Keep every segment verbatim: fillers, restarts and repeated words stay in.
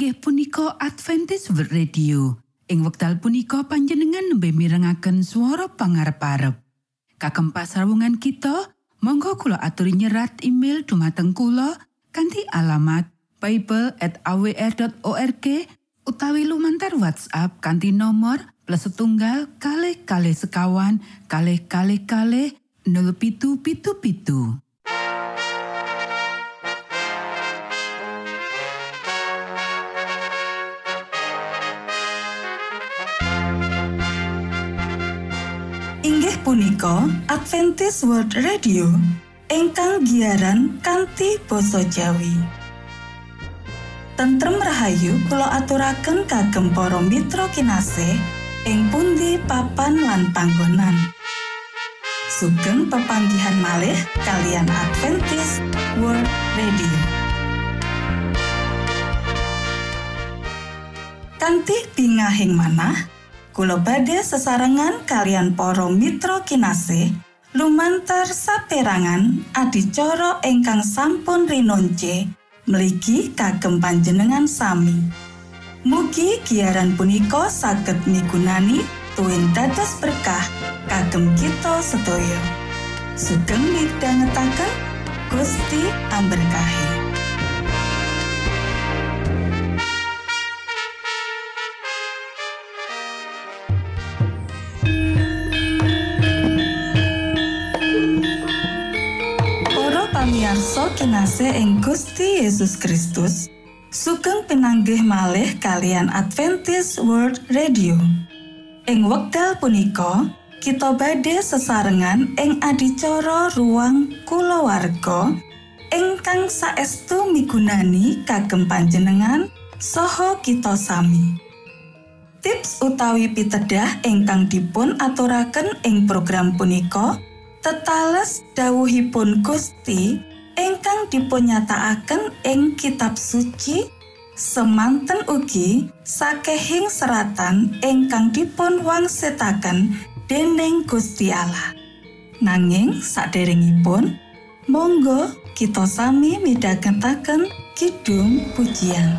inggih punika Adventist World Radio. Ing wekdal punika panjenengan nembe mirengaken swara pangarep-arep. Kagem pasrawungan kita, monggo kula aturi nyerat email dumateng kula kanthi alamat bible at a w r dot org utawi lumantar WhatsApp kanthi nomor plus setunggal kalih kalih sekawan kalih kalih kalih nol pitu pitu pitu. Inggih punika Adventist World Radio ingkang giaran kanthi basa Jawi. Tentrem rahayu kula aturaken kagem para mitra kinasih ing pundi papan lan panggonan. Sugeng pepanggihan malih kalian Adventist World Radio. Kanthi bingahing manah kula badhe sesarengan kalian para mitra kinasih lumantar saperangan adicara ingkang sampun rinonce mligi kagem panjenengan sami. Mugi giaran punika saged migunani tuwin dados berkah kagem kita sedaya. Sugeng midhangetaken Gusti amberkahi. Pamirsa kinasih ing Gusti Yesus Kristus, sugeng pinanggih malih kalian Adventist World Radio. Ing wekdal punika, kita badhe sesarengan ing adicara ruang kulawarga ingkang saestu migunani kagem panjenengan saha kita sami. Tips utawi pitedah ingkang dipun aturaken ing program punika tetales dawuhipun Gusti ingkang dipunyatakaken ing kitab suci semanten ugi sakehing seratan ingkang dipun wangsitaken dening Gusti Allah. Nanging saderengipun monggo kita sami midhangetaken kidung pujian.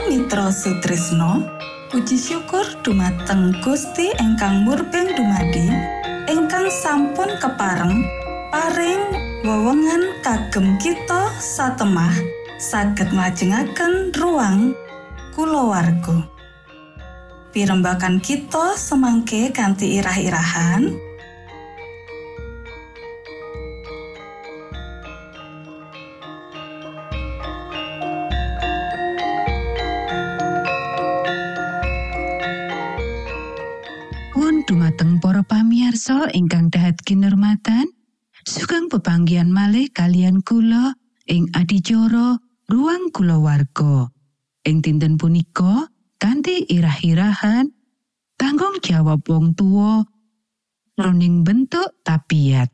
Mitra Sutrisno, puji syukur dumateng Gusti ingkang murbeng dumadi, ingkang sampun kepareng paring wewengan kagem kita satemah saged nglajengaken ruang kulawarga. Pirembagan kita semangke kanthi irah-irahan. Dumateng para pamirsa ingkang dahat kinurmatan, sugeng pepanggihan malih kalian kula ing adicara ruang kulawarga. Ing dinten punika kanthi irah-irahan tanggung jawab wong tuwa jroning bentuk tabiat.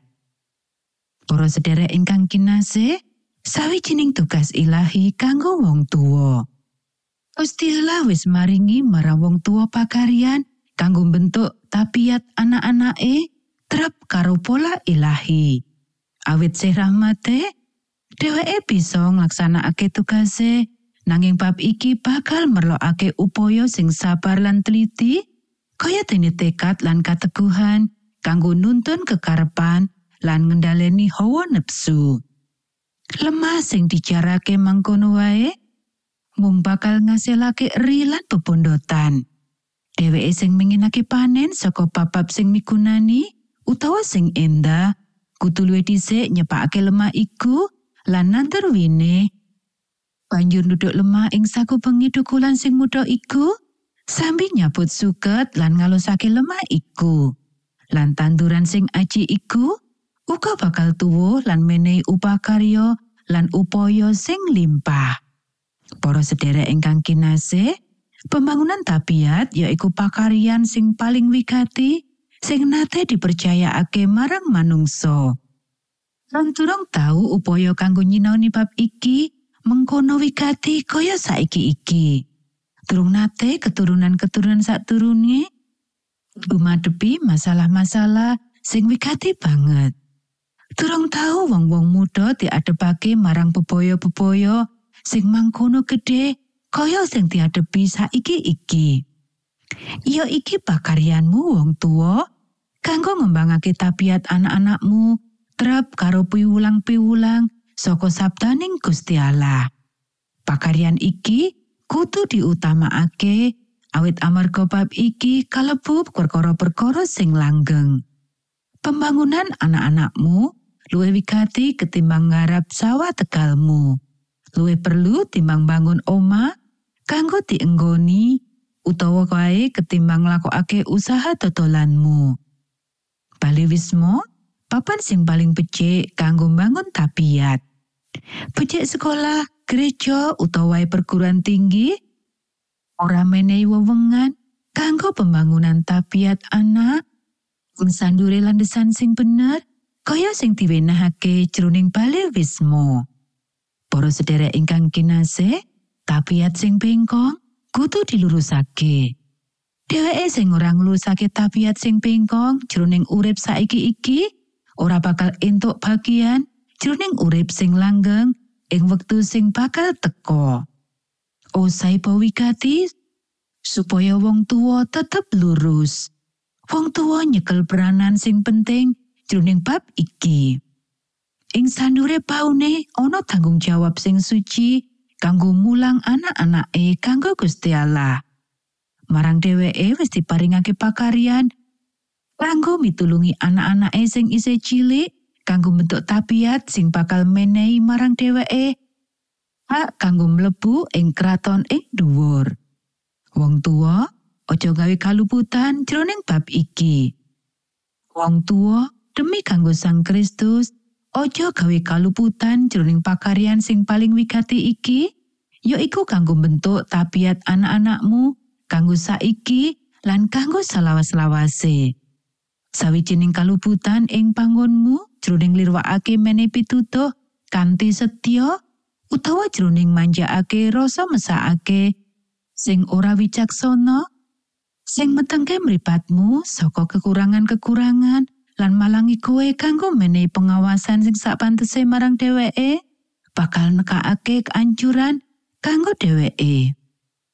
Para sedherek ingkang kinasih, sawijining tugas ilahi kanggo wong tuwa. Gusti Allah wis maringi marang wong tuwa pakaryan kanggo bentuk tabiat anak-anake trep karo pola ilahi. Awit sih rahmate, dheweke bisa nglaksanakake tugase, nanging bab iki bakal merlokake upaya sing sabar lan teliti, kaya dene tekad lan kateguhan kanggo nuntun kekarepan lan ngendhaleni hawa nepsu. Lemah sing dijarake mangkono wae mung bakal ngasilake eri lan bebondotan. Dheweke sing menginake panen saka bab sing migunani utawa sing endah kudu luwih dhisik nyepakake lemah iku lan nantur wine banjur nduduk lemah ing sakubengi thukulan sing muda iku sambil nyabut suket lan ngalusake lemah iku. Lan tanduran sing aji iku uga bakal tuwuh lan menehi upakarya lan upaya sing limpah. Para sedherek ingkang kinasih, pembangunan tabiat yaiku pakaryan sing paling wigati sing nate dipercayakake marang manungsa. Lan durung tau upaya kanggo nyinaoni bab iki mengkono wigati kaya saiki iki. Durung nate keturunan-keturunan saturunge gumadepi masalah-masalah sing wigati banget. Durung tau wong-wong muda diadepake marang bebaya-bebaya sing mangkono gedhe kaya sing diadepi saiki iki. Ya iki pakaryanmu wong tuwa kanggo ngembangake tabiat anak-anakmu trep karo piwulang-piwulang saka sabdaning Gusti Allah. Pakaryan iki kudu diutamakake awit amarga bab iki kalebu perkara-perkara sing langgeng. Pembangunan anak-anakmu luwih wigati ketimbang ngarap sawah tegalmu. Luwih perlu timbang bangun omah kanggo dienggoni utawa wae ketimbang nglakokake usaha dodolanmu. Bali wismo, papan sing paling becik kanggo mbangun tabiat. Becik sekolah, gereja utawa perguruan tinggi ora menehi wewengan kanggo pembangunan tabiat anak sing sandure landesan sing bener kaya sing diwenehake jroning bali wismo. Para sedherek ingkang kinasih, tabiat sing bengkong kudu dilurusake. Dheweke sing ora nglulusake tabiat sing bengkong jroning urip saiki iki ora bakal entuk bagian jroning urip sing langgeng ing wektu sing bakal teka. Osai wigati supaya wong tuwa tetep lurus. Wong tuwa nyekel peranan sing penting jroning bab iki. Ing sandure paune ana tanggung jawab sing suci kanggo mulang anak-anake kanggo Gusti Allah. Marang dheweke wis diparingake pakaryan kanggo mitulungi anak-anake sing isih cilik kanggo bentuk tabiat sing bakal menehi marang dheweke hak kanggo mlebu ing kraton ing dhuwur. Wong tuwa aja gawe kaluputan jroning bab iki. Wong tuwa demi kanggo Sang Kristus ojo gawe kaluputan jroning pakaryan sing paling wigati iki, yaiku kanggo bentuk tabiat anak-anakmu, kanggo saiki lan kanggo salawas-lawase. Sawijining kaluputan ing panggonmu jroning nglirwakake menehi pitutuh kanthi setya utawa jroning manjakake rasa mesakake sing ora wicaksana, sing metengke mripatmu saka kekurangan-kekurangan lan malangi kowe kanggo menehi pengawasan sing sapantese marang dheweke bakal nekakake keancuran kanggo dheweke.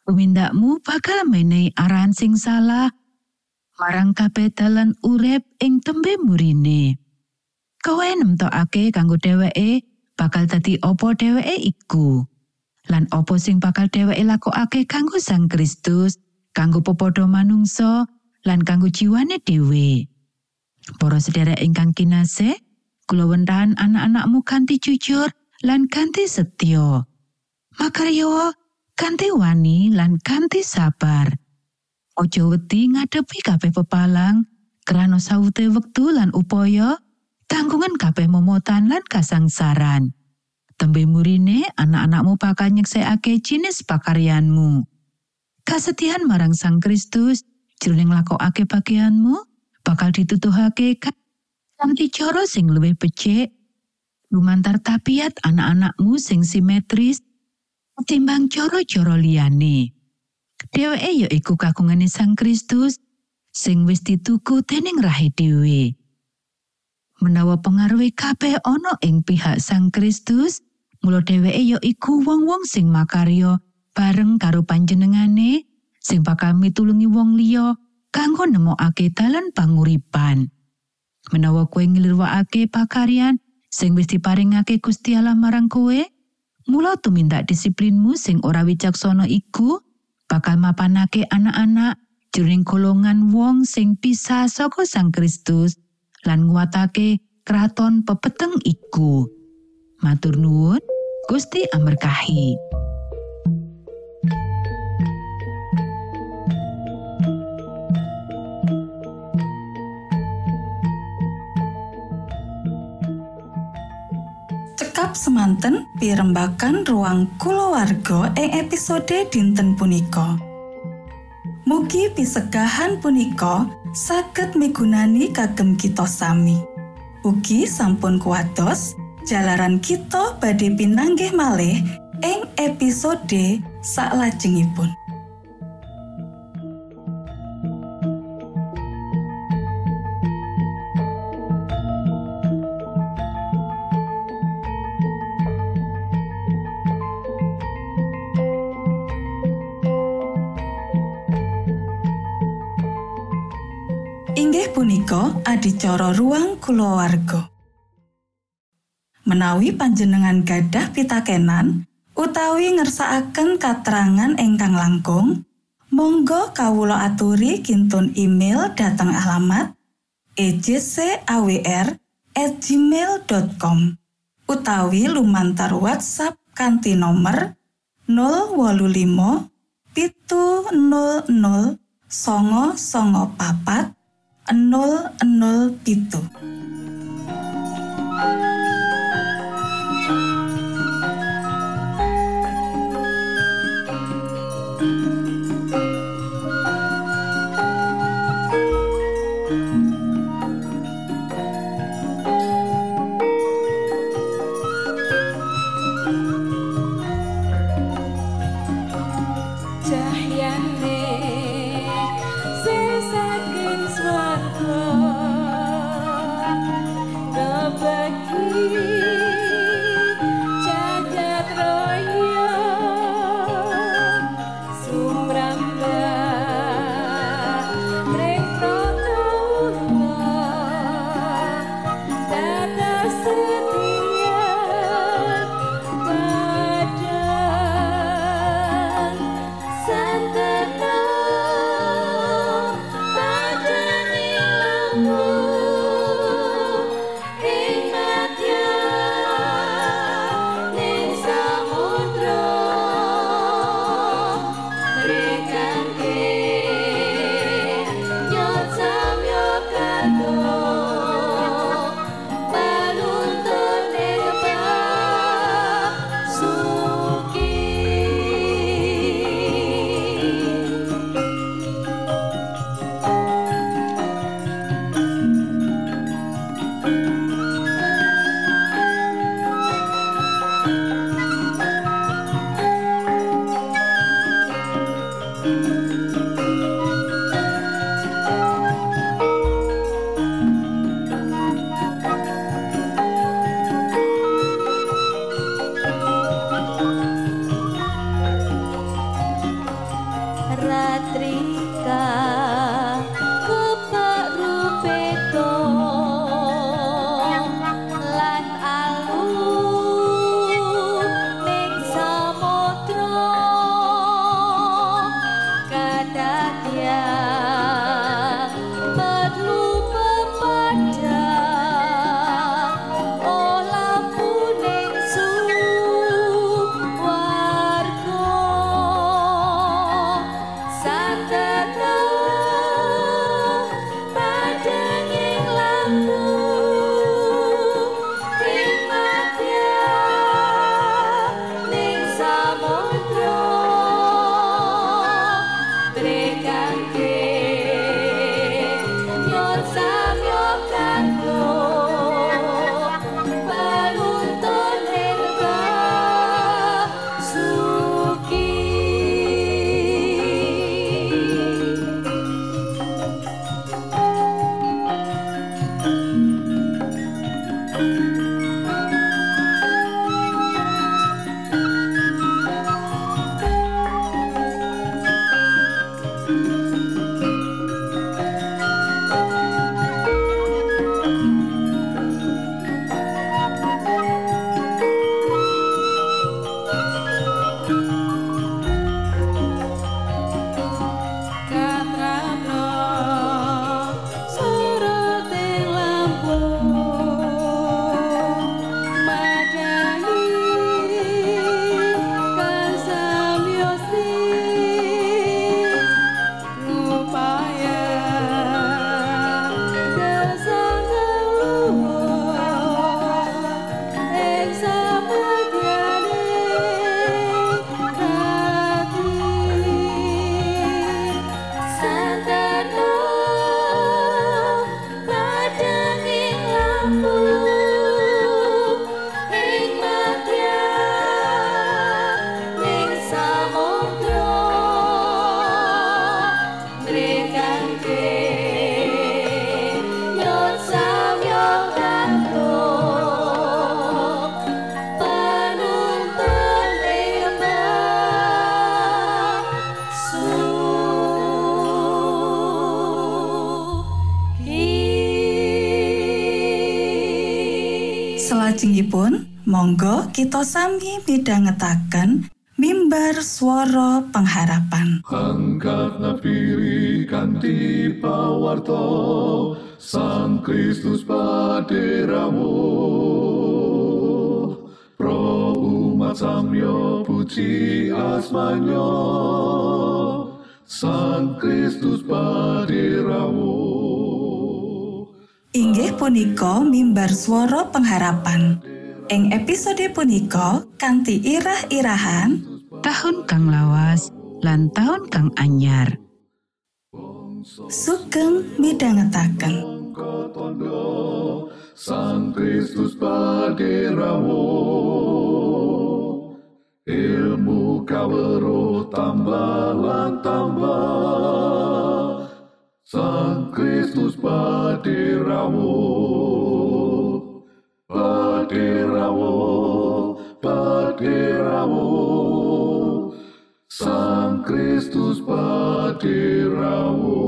Tumindakmu bakal menehi arahan sing salah marang kabeh dalan urip ing tembe murine. Kowe nemtokake kanggo dheweke bakal dadi apa dheweke iku. Lan apa sing bakal dheweke lakokake kanggo Sang Kristus, kanggo pepodo manungsa, lan kanggo jiwane dhewe. Para sedherek ingkang kinasih, kula wentahan anak-anakmu kanthi jujur lan kanthi setya. Makarya kanthi wani lan kanthi sabar. Ojo wedi ngadepi kabeh pepalang, krana sawute wektu lan upaya, tanggungan kabeh momotan lan kasangsaran. Tembe murine anak-anakmu bakal nyeksekake jinis pakaryanmu. Kasetian marang Sang Kristus, jroning nglakokake bagianmu, bakal ditutuhake kanthi cara sing luwih becik, lumantar tabiat anak-anakmu sing simetris, timbang cara-cara liyane. Dheweke ya iku kagungane Sang Kristus sing wis dituku dening rahe dhewe. Menawa pengaruhe kabeh ana ing pihak Sang Kristus, mula dheweke ya iku wong-wong sing makarya bareng karo panjenengane sing bakal mitulungi wong liya kanggo nemokake dalan panguripan. Menawa kowe nglirwakake pakaryan sing wis diparingake Gusti Allah marang kowe, mula tumindak disiplinmu sing ora wicaksana iku bakal mapanake anak-anak jroning golongan wong sing pisah saka Sang Kristus lan nguwatake kraton pepeteng iku. Matur nuwun, Gusti amberkahi. Cekap semanten pirembagan ruang kulawarga ing episode dinten punika. Mugi pisegahan punika saged migunani kagem kita sami. Ugi sampun kuwados jalaran kita badhe pinanggih malih ing episode salajengipun. Inggih punika adicara ruang kulawarga. Menawi panjenengan gadah pitakenan utawi ngersakaken katerangan ingkang langkung, monggo kawula aturi kintun email dhateng alamat e j c a w r at gmail dot com utawi lumantar WhatsApp kanthi nomor nol wolu limo pitu nol nol songo songo papat nol nol pitu. Back salajengipun monggo kita sami midhangetaken mimbar swara pengharapan. Angkat nafiri kanthi pawarta Sang Kristus paderamu. Pro umat samyo puji asmanyo Sang Kristus paderamu. Inggih punika mimbar swara pengharapan. Ing episode punika kanthi irah-irahan Tahun kang lawas lan tahun kang anyar. sugeng midhangetaken. Sang Kristus paderamu. Ilmu kawero tambah lan tambah. Sang Kristus paderamu. Paderamu, paderamu. Sang Kristus paderamu.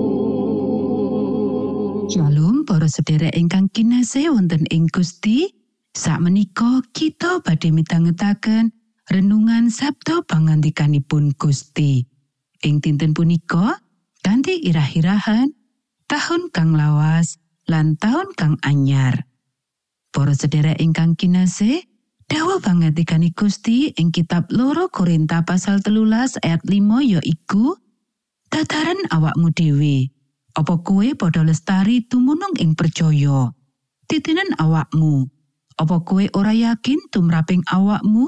Shalom para sedherek ingkang kinasih wonten ing Gusti. Sakmenika kita badhe midhangetaken renungan sabda pangandikanipun Gusti. Ing dinten punika kanthi irah-irahan tahun kang lawas lan tahun kang anyar. Para sedherek ingkang kinasih, dawuh pangandikan Gusti ing kitab loro Korinta pasal telulas ayat lima yaiku, "Tataran awakmu dhewe, apa kowe padha lestari tumunung ing percaya? Titinan awakmu, apa kowe ora yakin tumraping awakmu?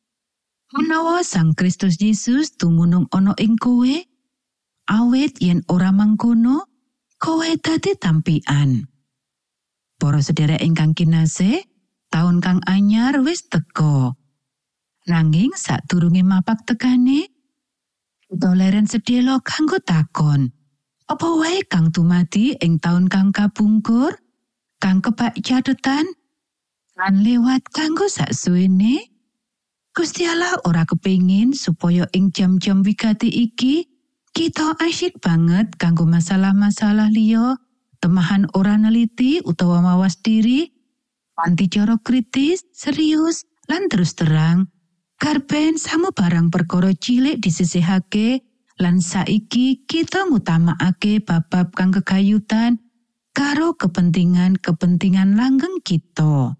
Menawa Sang Kristus Yesus tumunung ana ing kowe, awit yen ora mangkono, kowe dadi tampian." Para sedherek ingkang kinasih, taun kang anyar wis teka. Nanging sadurunge mapak tekane, kita leren sedhela kanggo takon, apa wae kang tumati ing taun kang kabungkur, kang kebak cathetan, lan lewat kanggo saksuwene? Gusti Allah ora kepengin supaya ing jam-jam wigati iki kita asyik banget kanggo masalah-masalah liya, temahan ora neliti utawa mawas diri, kanthi cara kritis, serius, lan terus terang, karben samu barang perkara cilik disisihake, lan saiki kita ngutamakake bab-bab kang kegayutan karo kepentingan-kepentingan langgeng kita.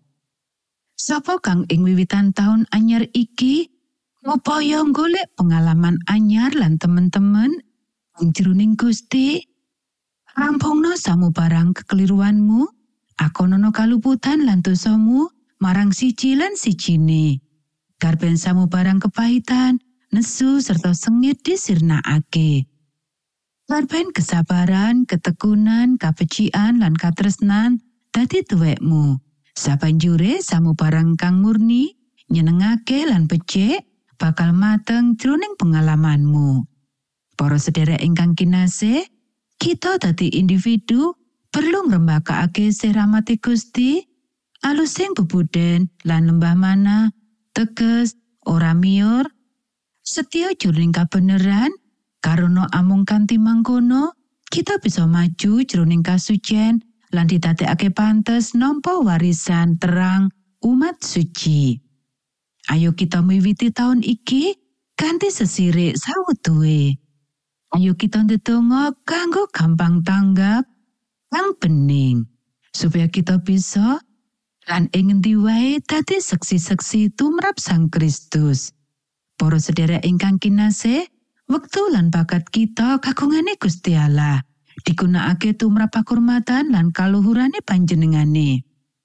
Sapa kang ing wiwitan taun anyar iki ngupaya golek pengalaman anyar lan temen-temen ing jroning Gusti? Rampungno samu barang kekeliruanmu, akonono kaluputan lan dosamu marang siji lan sijine. Karben samu barang kepahitan, nesu serta sengit disirnakake. Karben kesabaran, ketekunan, kabecikan lan katresnan dadi tuwekmu. Sabanjure samu barang kang murni, nyenengake lan becik bakal mateng jroning pengalamanmu. Para sedherek ingkang kinasih, kita dadi individu perlu ngrembakakake sirahmati Gusti, alusing bebuden lan lembah mana, teges, ora miur, setya jroning kabeneran, karono amung kanthi mangkono, kita bisa maju jroning kasucen lan didadekake pantes nampa warisan terang umat suci. Ayo kita miwiti taun iki kanthi sesirik sawutuhe. Ayo kita ndedonga kanggo gampang tanggap, kang bening, supaya kita bisa lan ing endi wae dadi seksi-seksi tumrap Sang Kristus. Para sedherek ingkang kinasih, wektu lan bakat kita kagungane Gusti Allah, digunakake tumrap pakurmatan lan kaluhurane panjenengane.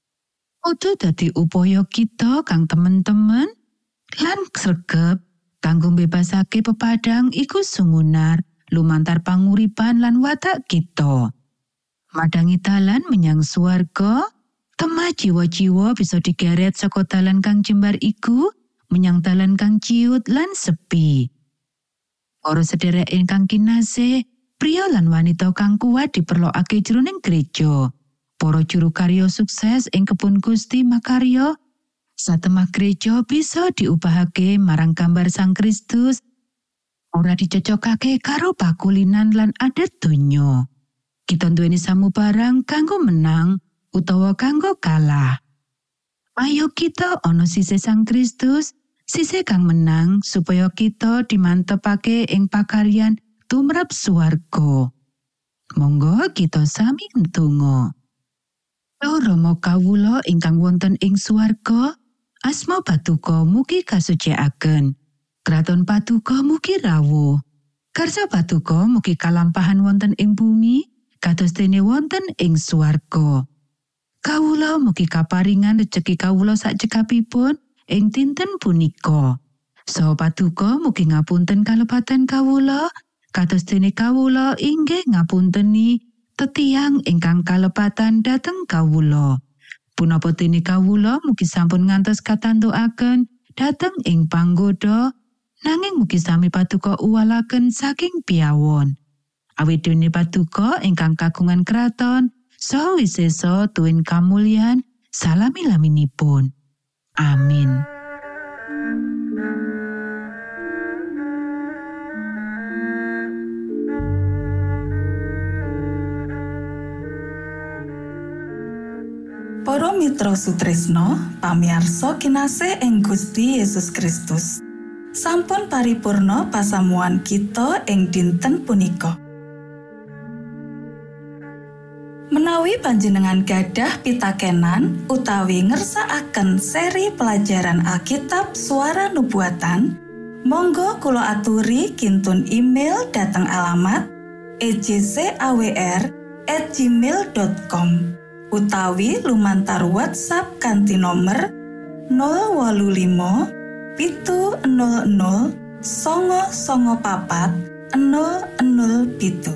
Kudu dadi upaya kita kang temen-temen lan sregep kanggo mbebasake pepadang iku sumunar lumantar panguripan lan watak kita. Madangi dalan menyang swarga, temah jiwa-jiwa bisa digeret saka dalan kang jembar iku menyang dalan kang ciut lan sepi. Para sedherek ingkang kinasih, priya lan wanita kang kuat diperlokake jroning gereja. Para juru karya sukses ing kebun Gusti makarya, satemah gereja bisa diubahake marang gambar Sang Kristus, ora dicocokake karo pakulinan lan adat donya. Kita nduweni samu barang kanggo menang utawa kanggo kalah. Ayo kita ana sisih Sang Kristus, sisih kang menang supaya kita dimantepake ing pakaryan tumrap swarga. Monggo kita sami ndonga. Ya Rama kawula ingkang wonten ing swarga, asma Patuko mugi kasucikaken. Kraton Patuko mugi rawuh. Karsa Patuko mugi kalampahan wonten ing bumi, kados dene wonten ing swarga. Kawula mugi kaparingan rejeki kawula sakcekapipun ing dinten punika. Saha Patuko mugi ngapunten kalepatan kawula, kados dene kawula inggih ngapunteni tetiang ingkang kalepatan dhateng kawula. Punapa dene kawula mugi sampun ngantos katantukaken dhateng ing panggoda, nanging mugi sami Patuko uwalaken saking piyawon. Awit dene Patuko ingkang kagungan kraton, saha wisesa tuwin kamulyan salami-laminipun. Amin. Para mitra sutresna, pamiarsa kinasih ing Gusti Yesus Kristus. Sampun paripurna pasamuan kita ing dinten punika. Menawi panjenengan gadah pitakenan utawi ngersakaken seri pelajaran Alkitab Suara Nubuatan, monggo kula aturi kintun email dhateng alamat e j c a w r at gmail dot com utawi lumantar WhatsApp kanthi nomer nol wolu limo pitu nol nol songo songo papat nol nol pitu.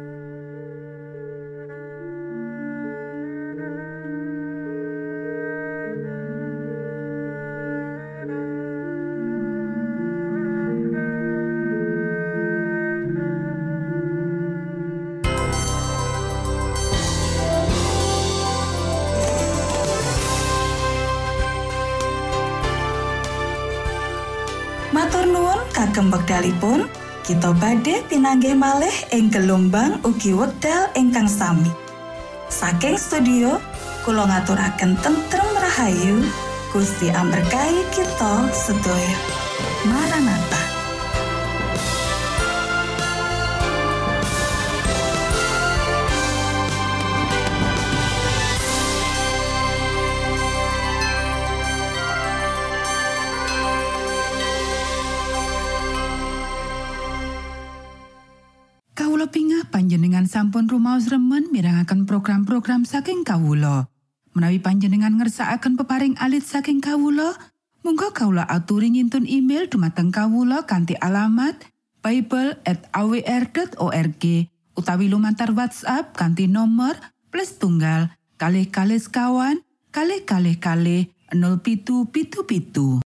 Matur nuwun kagem wekdalipun, kita badhe pinanggih malih ing gelombang ugi wekdal ingkang sami. Saking studio, kula ngaturaken tentrem rahayu, Gusti amberkahi kita sedaya. Maranatha. Kawula pingah panjenengan sampun rumaos remen mirengaken program-program saking kawula. Menawi panjenengan ngersakaken peparing alit saking kawula, monggo kawula aturi ngintun email dumateng kawula kanthi alamat bible at a w r dot org utawi lumantar WhatsApp kanthi nomor plus tunggal kalih kalih sekawan kalih kalih kalih nol pitu pitu pitu.